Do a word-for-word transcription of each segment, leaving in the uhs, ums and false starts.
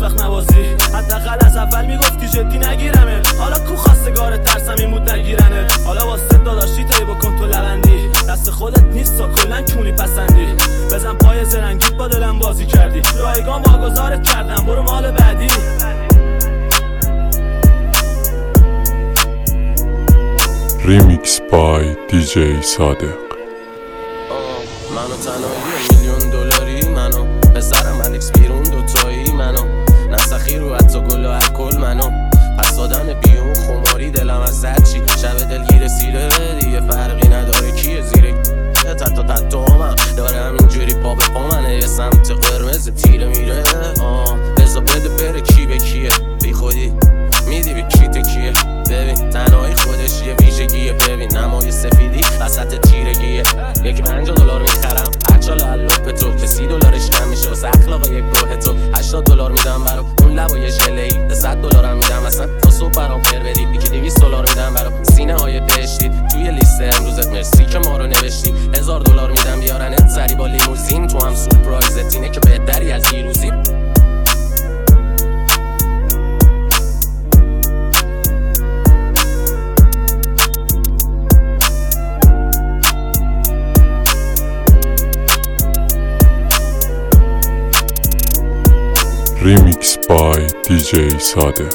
وقت نوازی. حداقل از اول میگفتی جدی نگیرمه، حالا کو خواستگار ترسم این بود نگیرنه. حالا واسه داداشی تی بکن تو لبندی، دست خودت نیست تا کلن کونی پسندی. بزن پای زرنگیت با دلم بازی کردی، رایگان واگذارت کردم برو مال بعدی. ریمیکس بای دی جی صادق. منو تنهایی میلیون دلاری، منو پسرم الکس بیرون دوتایی، منو نسخی رو حتی گل و الکل، منو پس دادن بیون خماری دلم از هرچی شب دلگیر سیره دیگه فرقی نداره کیه زیره تتا تتا همم داره همینجوری پا به پا منه یه سمت قرمز تیره میره. آه بزا بده بره کی به کیه بی خودی میدی به کی تکیه. ببین تنهایی خودش یه ویژگیه، ببین نمای سفیدی وسط تیرگیه. یکی پنجاه دلار میخرم هرچا لالوپ تو که سی دلارش کم میشه واسه اخلاق یک گروه تو. هشتاد دلار میدم برا اون لبای ژله‌ای، ده صد دلارم میدم اصلا تا صبح برام پر بدی. یکی دویست دلار میدم برا سینه های دشتی توی لیست امروزت مرسی که ما رو نوشتی. هزار دلار میدم بیارنت سری با لیموزین، تو هم سورپرایزت اینه که بهتری از دیروزی. ریمیکس بای دی جی صادق.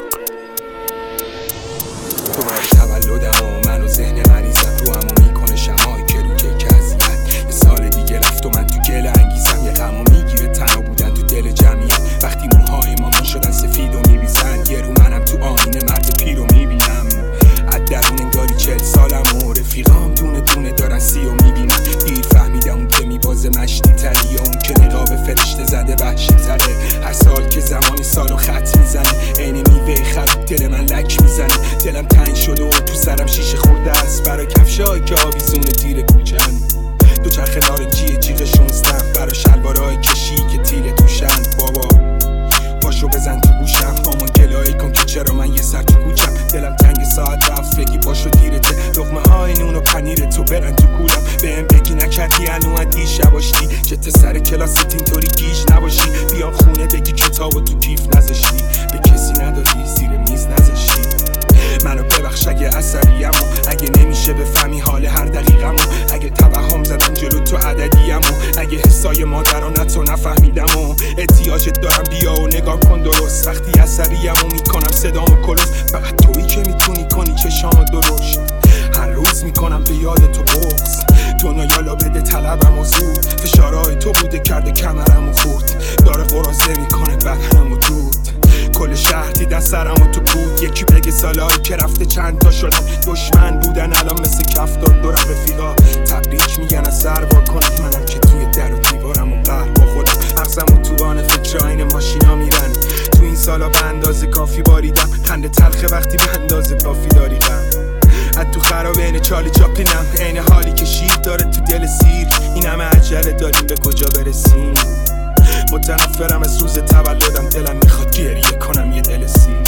تو باری تولدم و من و ذهن مریضم رو همو میکنه شمایی که رو یک اذیت. یه سال دیگه رفت و من تو گل انگیزم، یه غمو میگیره تنها بودن تو دل جمعیت. وقتی موهای مامان شدن سفید و میریزن، یه رو منم تو آینه مرد پیر رو میبینم. از درون انگاری چل سالم و رفیقام دونه دونه دارن سی و میبینن. دیر فهمیدم اون که میبازه مشتی تری یا اون که نقاب فرشته زده وحشی تره. هر سال که زمانی سالو خط میزنه عین میوه خراب دل من لک میزنه. دلم تنگ شده و تو سرم شیشه خورده است برای کفشایی که آویزون تیر کوچن. دو چرخ نارنجی جیغ شونزدم برای شلوارای کشی که تیل توشن. بابا پاشو بزن تو گوشم مامان گلایی کن که چرا من یه سر تو کوچم. دلم تنگ ساعت رفت بگی پاشو دیرته، لقمه های نون و پنیر تو برن تو کولم. بهم بگی نکردی هنو دیشب آشتی، جت سر کلاست اینطوری گیج نباشی. بیام خونه بگی کتابو تو کیف نذاشتی، به کسی ندادی زیر میز نذاشتی. منو ببخش اگه عصبیم و اگه نمیشه بفهمی حال هر دقیقم و اگه توهم زدم جلو تو عددیم و اگه حسای مادرانت رو نفهمیدم و احتیاجت دارم بیا و نگاه کن درست. وقتی عصبیم و میکنم صدامو کلوف، فقط تویی که میتونی کنی چشامو درشت. هر روز میکنم به یاد تو بغض، دنیا یالا بده طلبم و زود. فشارهای تو بوده کرده کمرم و خورد، داره قرازه میکنه بدنم و دود. کل شهر دیدن سرم و تو بود، یکی بگه سالایی که رفته چند تا شدن دشمن بودن الان مثل کفتار دور رفیقا تبریک میگن از سر وا کنید. منم که توی در و دیوارم و قهر با خودم مغزم و توان فکر آین ماشینا میرن. تو این سالا به اندازه کافی باریدم، خنده تلخه وقتی به اندازه کافی داری غم. از تو خرابه اینه چالی چاپلینم، عین حالی که شیر داره تو دل سیر. این همه عجله داریم به کجا برسیم؟ متنفرم از روز تولدم، دلم میخواد گریه کنم یه دل سیر.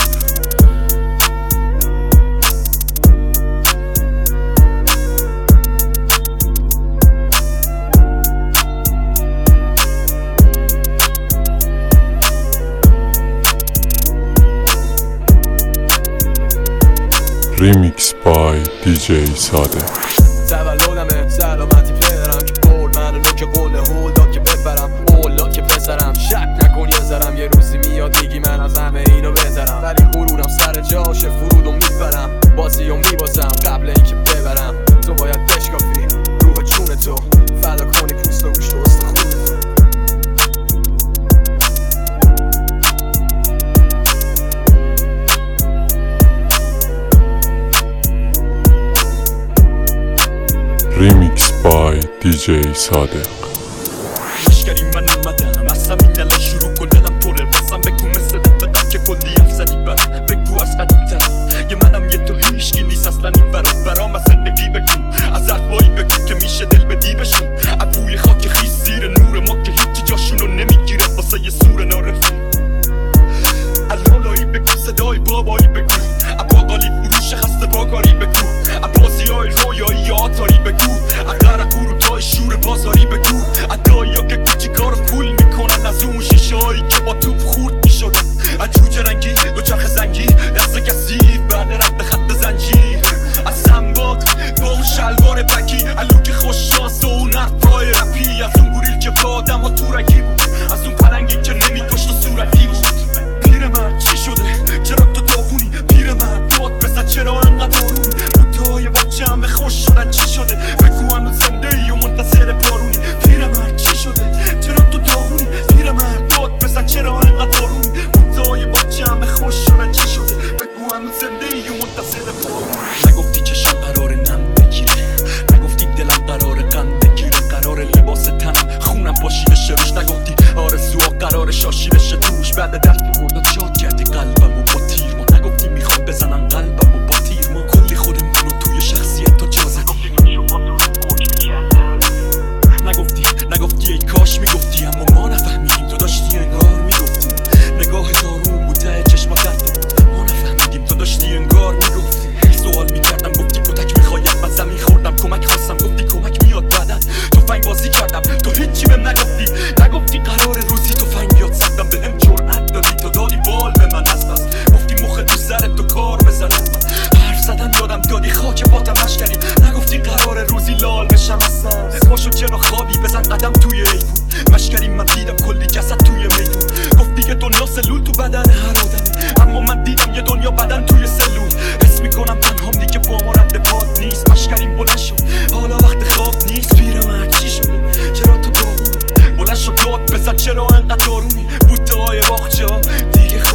ریمیکس بای دی جی صادق. تولدمه سلامتی پدرم که برد منو نوک قول هولدا که ببرم اولا که پسرم. شک نکن یه ذرم یه روزی میاد میگی من از همه اینو بهترم، ولی غرورم سر جاشه فرودو میبرم بازیو میبازم قبل اینکه ببرم. تو باید بشکافی روح چون تو فدا کنی پوست و گوشت و استخون تو. ریمیکس بای دی جی صادق. مشکلی من اومدم از همین الان شروع کن دلم پره بازم بگو مثل دفتا که کلی حرف زدی برام بگو از قدیمتر یه منم یه تو هیشگی نیست اصلا این برام برام از زندگی بگو از حرفایی بگو که میشه دل بدی بشون از بوی خاک خیس زیر نور ما که هیچی جاشونو نمیگیره واسه یه سور نارفی. الالایی بگو صدای بابایی بگو اباقالی فروش خسته باکاری بگو ابازی های رویایی آتاری بگو اقرق گروتای شور بازاری بگو ادایی ها که کوچی کار پول میکنن از اون شیشه هایی که با توپ خورد میشدن توی ایفون مشکریم من دیدم کلی جسد توی میدون گفت دیگه دنیا سلول تو بدن هر آدمی اما من دیدم یه دنیا بدن توی سلول حس میکنم تنهام دیگه با ما رد پاد نیست مشکریم بلند شد حالا وقت خواب نیست پیرمرد چی شده چرا تو داغونی بلند شد داد بزن چرا انقدر دارونی بوته های باغچه دیگه